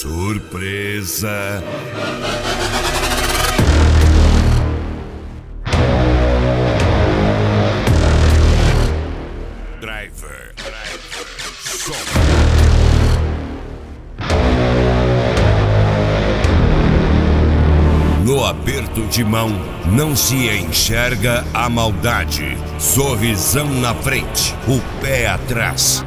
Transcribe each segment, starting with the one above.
Surpresa. Driver, som. No aperto de mão, não se enxerga a maldade. Sorrisão na frente, o pé atrás.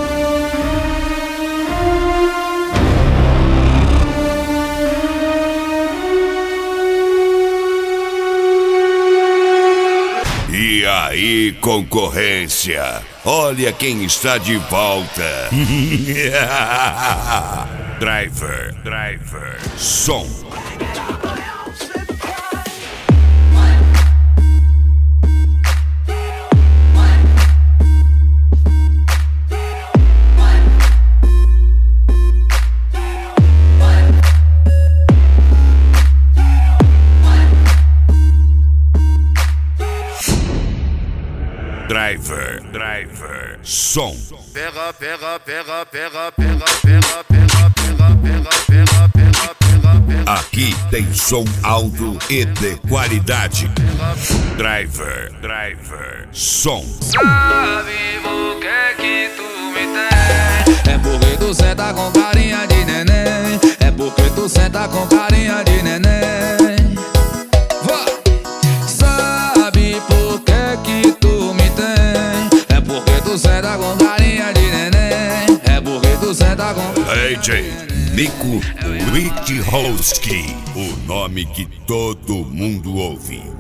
E aí, concorrência? Olha quem está de volta. Driver, som. Driver, som. Pega. Aqui tem som alto e de qualidade. Driver, som. Sabe por que tu me tem? É porque tu senta com carinha de neném. É porque tu senta com carinha de neném. Sabe por que tu me tem? É porque tu senta com carinha de neném. É porque tu senta com AJ Nico Witchowski, o nome que todo mundo ouve.